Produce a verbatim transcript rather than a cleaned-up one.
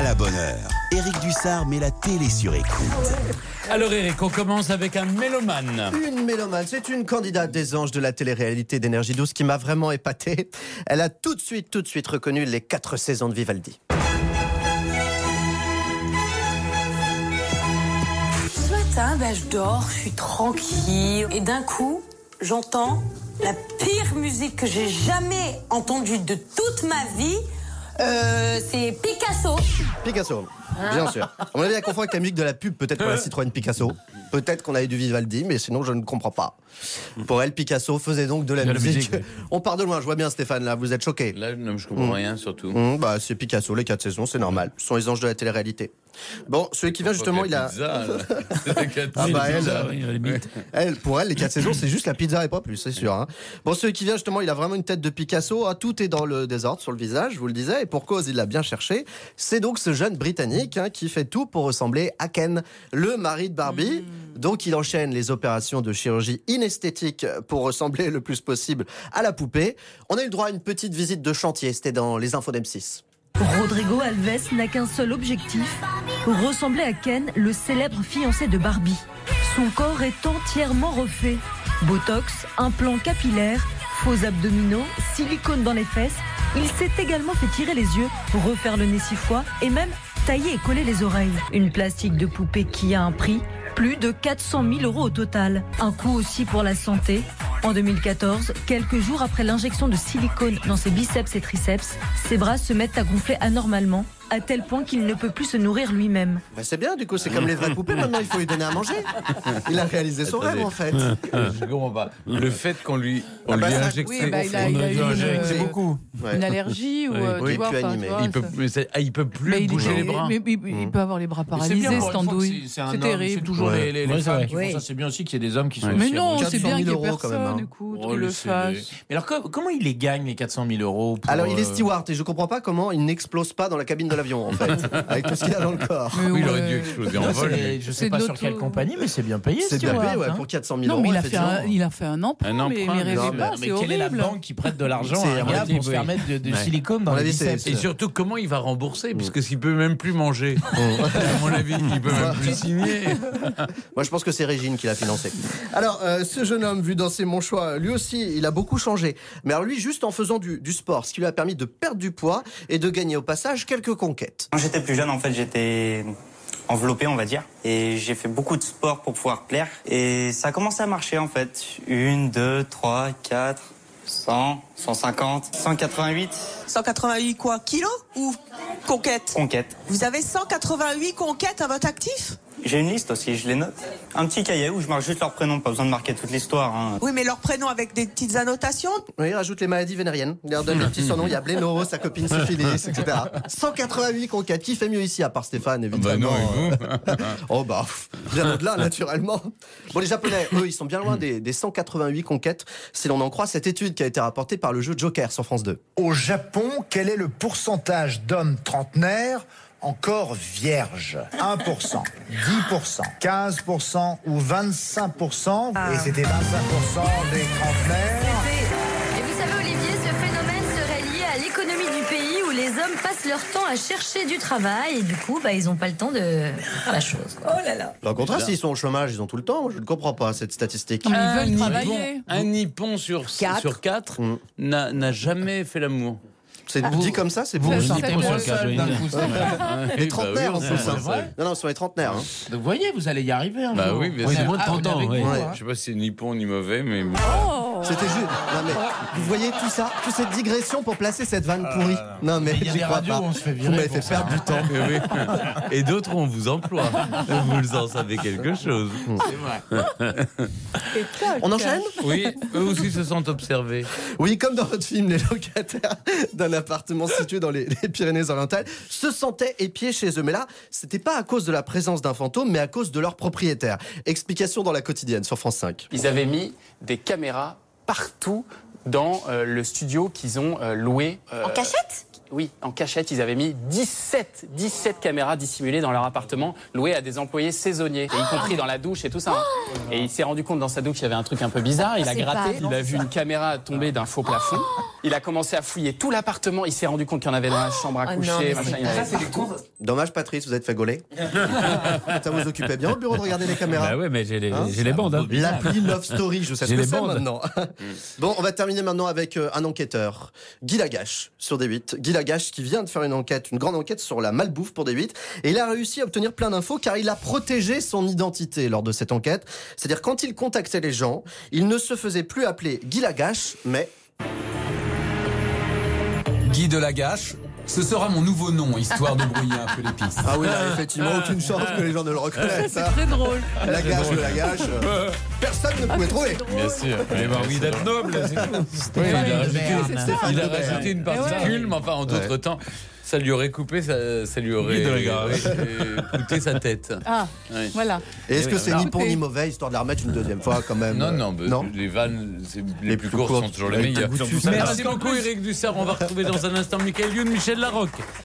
à la bonne heure. Éric Dussard met la télé sur écoute. Alors Éric, on commence avec un mélomane. Une mélomane, c'est une candidate des anges de la télé-réalité d'Énergie douze qui m'a vraiment épaté. Elle a tout de suite, tout de suite reconnu les quatre saisons de Vivaldi. Ce matin, ben, je dors, je suis tranquille. Et d'un coup, j'entends la pire musique que j'ai jamais entendue de toute ma vie. Euh, c'est Picasso. Picasso, bien sûr. On avait à confondre avec la musique de la pub, peut-être pour la Citroën Picasso. Peut-être qu'on avait du Vivaldi, mais sinon je ne comprends pas. Pour elle, Picasso faisait donc de la, de musique. la musique. On part de loin, je vois bien Stéphane, là, vous êtes choqué. Là, non, je comprends mmh. rien, surtout. Mmh, bah, c'est Picasso, les quatre saisons, c'est normal. Ce sont les anges de la télé-réalité. Bon, celui qui vient justement, il a... Pizza, ah bah elle, pizza, oui, elle, pour elle, les quatre saisons, c'est juste la pizza et pas plus, c'est sûr. Hein. Bon, celui qui vient justement, il a vraiment une tête de Picasso. Ah, tout est dans le désordre sur le visage, je vous le disais, et pour cause, il l'a bien cherché. C'est donc ce jeune Britannique hein, qui fait tout pour ressembler à Ken, le mari de Barbie. Mmh. Donc, il enchaîne les opérations de chirurgie inesthétique pour ressembler le plus possible à la poupée. On a eu le droit à une petite visite de chantier, c'était dans les infos d'M six. Rodrigo Alves n'a qu'un seul objectif, ressembler à Ken, le célèbre fiancé de Barbie. Son corps est entièrement refait. Botox, implants capillaires, faux abdominaux, silicone dans les fesses. Il s'est également fait tirer les yeux, refaire le nez six fois et même tailler et coller les oreilles. Une plastique de poupée qui a un prix, plus de quatre cent mille euros au total. Un coût aussi pour la santé. En deux mille quatorze, quelques jours après l'injection de silicone dans ses biceps et triceps, ses bras se mettent à gonfler anormalement, à tel point qu'il ne peut plus se nourrir lui-même. Bah c'est bien, du coup, c'est comme les vraies poupées, maintenant il faut lui donner à manger. Il a réalisé son rêve en fait. Je comprends pas. Le fait qu'on lui, on ah bah lui ça, injecte, oui, bah, il a, il a eu une, c'est beaucoup. Ouais. Une allergie ou oui. euh, oui, tu vois, plus enfin, animé. tu vois, il peut, ça... mais c'est, ah, il peut plus mais bouger il, les bras. Mais, mais, mais, il peut avoir les bras paralysés, cette andouille. C'est, c'est terrible. C'est toujours ouais. les, les, les ouais, femmes qui oui. font ça. C'est bien aussi qu'il y ait des hommes qui sont ouais. aussi Mais non, abonnés. c'est bien qu'il y ait euros, quand même, personne, hein. écoute, Oh, qui le c'est fasse. des- Mais alors, co- comment il les gagne, les quatre cent mille euros pour, Alors il est euh, steward et je comprends pas comment il n'explose pas dans la cabine de l'avion en fait, avec tout ce qu'il a dans le corps. Mais Oui, il ouais. aurait dû exploser en là, vol. c'est- Je sais C'est pas de sur quelle l'auto. compagnie, mais c'est bien payé. C'est bien Stewart, payé ouais, hein. pour quatre cent mille Non, euros. mais il a, fait effectivement. un, il a fait un emprunt, Un mais, emprunt, mais rêvez non, pas, Mais c'est quelle est la horrible. banque qui prête de l'argent C'est à un à gars mon pour avis, se faire oui. mettre de, de Ouais. silicone dans À mon les avis, c'est- biceps? Et surtout, comment il va rembourser? Parce que s'il peut même plus manger, à mon avis, il peut même plus signer. Moi je pense que c'est Régine qui l'a financé. Alors euh, ce jeune homme vu dans ses manchois, lui aussi il a beaucoup changé. Mais alors lui juste en faisant du, du sport, ce qui lui a permis de perdre du poids et de gagner au passage quelques conquêtes. Quand j'étais plus jeune, en fait, j'étais enveloppé, on va dire. Et j'ai fait beaucoup de sport pour pouvoir plaire. Et ça a commencé à marcher, en fait. Une, deux, trois, quatre, cent, cent cinquante, cent quatre-vingt-huit. cent quatre-vingt-huit quoi? Kilos ou conquêtes? Conquêtes. Vous avez cent quatre-vingt-huit conquêtes à votre actif? J'ai une liste aussi, je les note. Un petit cahier où je marque juste leur prénom, pas besoin de marquer toute l'histoire. Hein. Oui, mais leur prénom avec des petites annotations? Oui, il rajoute les maladies vénériennes. Il leur donne des petits surnoms. Il y a Bléno, sa copine syphilis, et cetera. cent quatre-vingt-huit conquêtes. Qui fait mieux ici, à part Stéphane, évidemment. Bah non, et Oh bah, pff, bien au-delà, naturellement. Bon, les Japonais, eux, ils sont bien loin des, des cent quatre-vingt-huit conquêtes, si l'on en croit cette étude qui a été rapportée par le jeu Joker sur France deux. Au Japon, quel est le pourcentage d'hommes trentenaires encore vierges? un pour cent, dix pour cent, quinze pour cent ou vingt-cinq pour cent? Ah. Et c'était vingt-cinq pour cent des trentenaires. Et vous savez, Olivier, ce phénomène serait lié à l'économie du pays où les hommes passent leur temps à chercher du travail et du coup, bah, ils n'ont pas le temps de faire la chose, quoi. Oh là là. Au contraire, s'ils sont au chômage, ils ont tout le temps. Je ne comprends pas cette statistique. Mais ils Un veulent Nippon- travailler. Un Nippon sur Quatre. sur quatre Mm. n'a n'a jamais fait l'amour. C'est dit comme ça, c'est bon. Vous- Vous Ça, êtes ça, pas ça, seul ça, d'un coup, c'est vrai. Les trentenaires, Bah en oui, plus. c'est hein. vrai. Non, non, ce sont les trentenaires. Hein. Donc, voyez, vous allez y arriver un Bah jour. oui, bien Oui, sûr. c'est moins de trente ans. Ouais. Je sais pas si c'est ni bon ni mauvais, mais C'était juste. Non, mais vous voyez tout ça, toute cette digression pour placer cette vanne pourrie. Non, mais Il y a j'y des crois radios pas. où on se fait virer Vous m'avez pour fait ça. perdre du temps. Oui, oui. Et d'autres, on vous emploie. Vous en savez quelque chose. C'est vrai. On enchaîne? Oui, eux aussi se sentent observés. Oui, comme dans votre film, les locataires d'un appartement situé dans les, les Pyrénées-Orientales se sentaient épiés chez eux. Mais là, c'était pas à cause de la présence d'un fantôme, mais à cause de leur propriétaire. Explication dans la quotidienne sur France cinq. Ils avaient mis des caméras partout dans euh, le studio qu'ils ont euh, loué. euh, En cachette? Oui, en cachette, ils avaient mis dix-sept, dix-sept caméras dissimulées dans leur appartement, louées à des employés saisonniers, et y compris dans la douche et tout ça. hein. Et il s'est rendu compte dans sa douche qu'il y avait un truc un peu bizarre. Il a C'est gratté, pas- il a vu une caméra tomber d'un faux plafond. Il a commencé à fouiller tout l'appartement. Il s'est rendu compte qu'il y en avait dans la chambre à Oh non, coucher. mais machin. c'est Il avait pas- partout. Dommage, Patrice, vous êtes fait gauler. Ça vous occupait bien au bureau de regarder les caméras. Bah ouais, mais j'ai les, Hein j'ai les bandes. Hein. L'appli Love Story, je sais ce J'ai que les c'est bandes. maintenant. Bon, on va terminer maintenant avec euh, un enquêteur, Guy Lagache, sur D huit. Guy Lagache qui vient de faire une enquête, une grande enquête sur la malbouffe pour D huit. Et il a réussi à obtenir plein d'infos car il a protégé son identité lors de cette enquête. C'est-à-dire quand il contactait les gens, il ne se faisait plus appeler Guy Lagache, mais... Guy de Lagache, ce sera mon nouveau nom, histoire de brouiller un peu les pistes. Ah oui, là, effectivement, aucune chance que les gens ne le reconnaissent. C'est hein. très drôle. Lagache de Lagache, euh, personne ne pouvait trouver. Bien sûr. Il avait envie d'être noble, c'est tout. Oui, il a rajouté, Stéphane il a Bern. rajouté une particule, mais enfin, en d'autres temps, ça lui aurait coupé, ça, ça lui aurait Guy de Lagache. euh, coûté sa tête. Ah, Oui. voilà. Et est-ce que c'est ni bon Écoutez. ni mauvais, histoire de la remettre une deuxième fois quand même Non, euh, non, bah, non. les vannes c'est- les, Les plus plus courtes courtes. sont toujours les Avec meilleures. des goûts de sucre. Merci beaucoup, Eric Dussard. On va retrouver dans un instant Michael Youn, Michel Larocque,